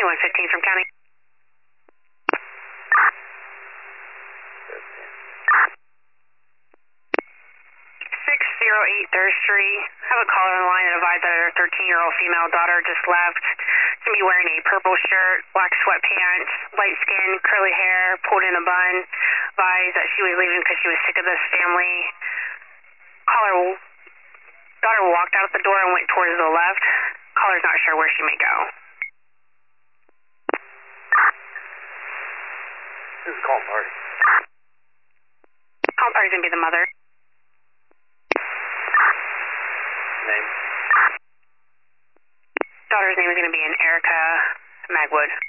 115 from county. 608 3rd Street. I have a caller on the line that advised that her 13-year-old female daughter just left. She's going to be wearing a purple shirt, black sweatpants, light skin, curly hair, pulled in a bun. Advised that she was leaving because she was sick of this family. Daughter walked out the door and went towards the left. Caller's not sure where she may go. Who's calling party? Calling party's going to be the mother. Name? Daughter's name is going to be Erica Magwood.